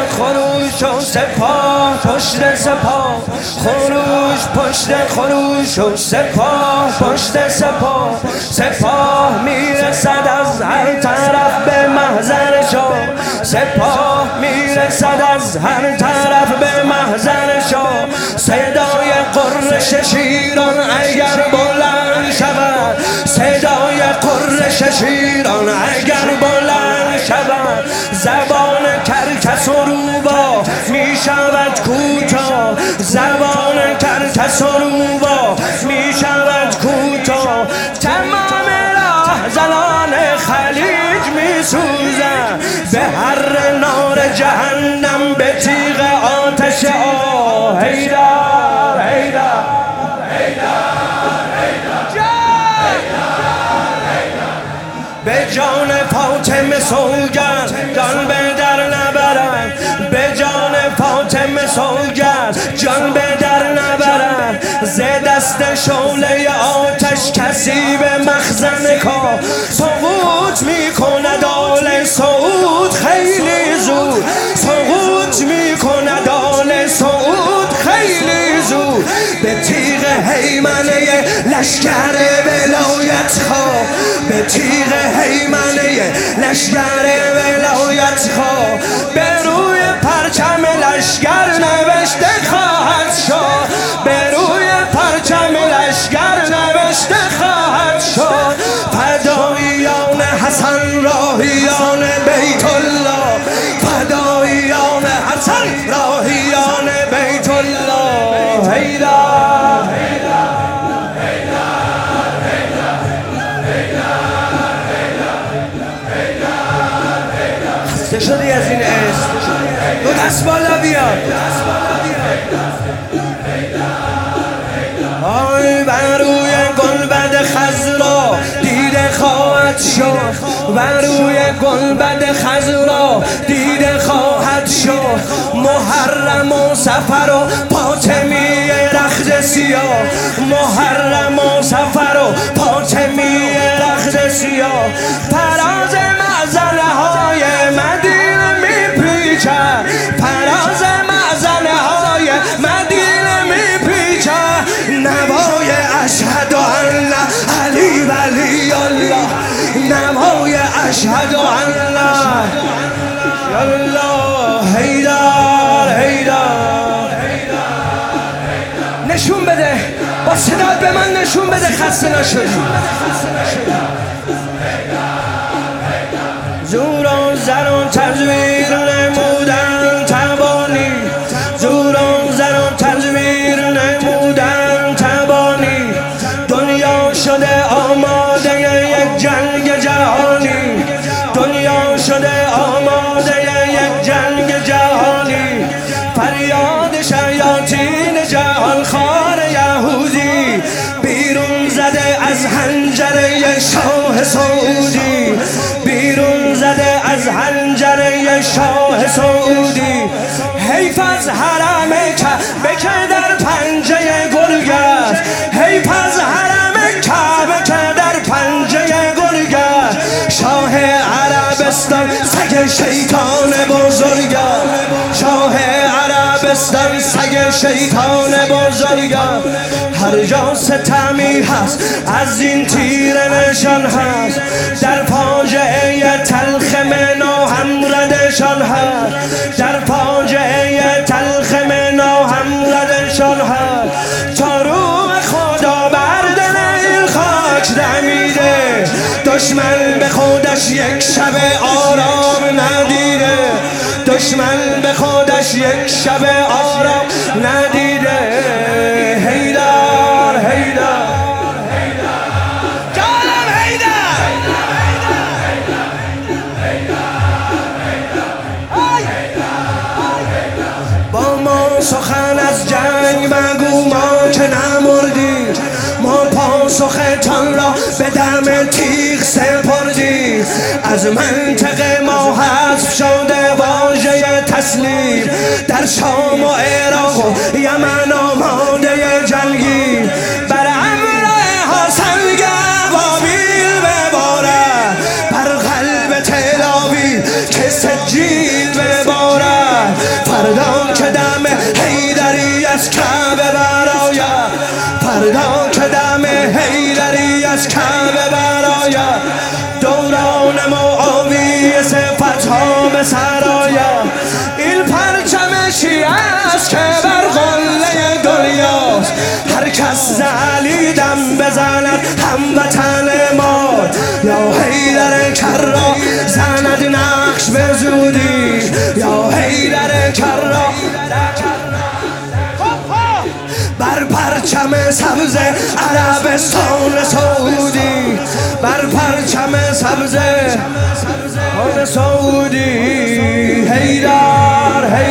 خروش و سپاه پشت سپاه، خروش پشت خروش و سپاه پشت سپاه. سپاه میرسد از هر طرف به محضر شاه، سپاه میرسد از هر طرف به محضر شاه. صدای قرش شیران اگر بلند شود، صدای قرش شیران اگر بلند شود، زبان کرکس و روبا می شود کوتاه، زبان کرکس و روبا می شود کوتاه. تمام راه زنان خلیج می سوزند به هر نار جهنم، به تیغ آتش آه. حیدر حیدر به جان فاطمه سوگند جان به در نبرند، به جان فاطمه سوگند جان به در نبرند. ز دست شعله آتش کسی به مخزن کاه سقوط می کند آل سعود خیلی زود، سقوط می کند آل سعود خیلی زود. به تیغ هیمنه لشکر ولایت خواه، به تیغ هیمنه لشکر ولایت خواه، به روی پرچم لشکر نوشته خواهد شد، به روی پرچم لشکر نوشته خواهد شد. فداییان حسن راهیان بیت الله، فداییان حسن راهیان بیت الله. حیدر خسته شدی از این عشق؟ دو دست بالا بیاد. آی بر روی گلبد خضرا دیده خواهد شد، بر روی گلبد خضرا دیده خواهد شد. محرم و صفر و فاطمی رخت سیاه، محرم و صفر و فاطمی رخت سیاه. فراز معزله های مدینه میپیچد، فراز معزله های مدینه میپیچد. نوای اشهد ان علی ولی الله، نوای اشهد ان الله. حیدر حیدر نشون بده، با صدات به من نشون بده خسته نشدی. زور و زر و تزویر نمودن تبانی، زور و زر و تزویر نمودن تبانی. دنیا شده آماده یک جنگ جهانی، دنیا شده آماده یک جنگ جهانی. فریاد شیاطین جهان خوار یهودی بیرون زده از حنجره شاه سعودی، بیرون زده از حنجره شاه سعودی. حیف از حرم کعبه که در پنجه گرگ است، حیف از حرم کعبه که در پنجه گرگ است. شاه عربستان سگ شیطان بزرگ است، شاه عربستان سگ شیطان بزرگ است. هر جا ستمی هست از این تیر نشان هست، در فاجعه تلخ منا هم ردشان هست، در فاجعه تلخ منا هم ردشان هست. تا روح خدا بر دل این خاک دمیده، دشمن به خودش یک شب آرام ندیده، دشمن به خودش یک شب آرام ندیده. حیدر حیدر جانم حیدر، با ما سخن از جنگ مگو ما که نمردیم، ما پاسختان را به دم تیغ سپردیم. از منطقه ما حذف شده واژه تسلیم، در شام و عراق و یمن آماده جنگی. بر امرها سنگ ابابیل ببارد، بر قلب تل آویل که سجیل ببارد. از کعبه براید، دوران معاویه صفتها به سراید. این پرچم شیعه است که بر قله دنیاست، هر کس ز علی دم بزند هموطن ما. یا حیدر کرا زند نقش به زودی، یا حیدر کرا بر پرچم سبز عربستان سعودی، بر پرچم سبز سعودی. حیدر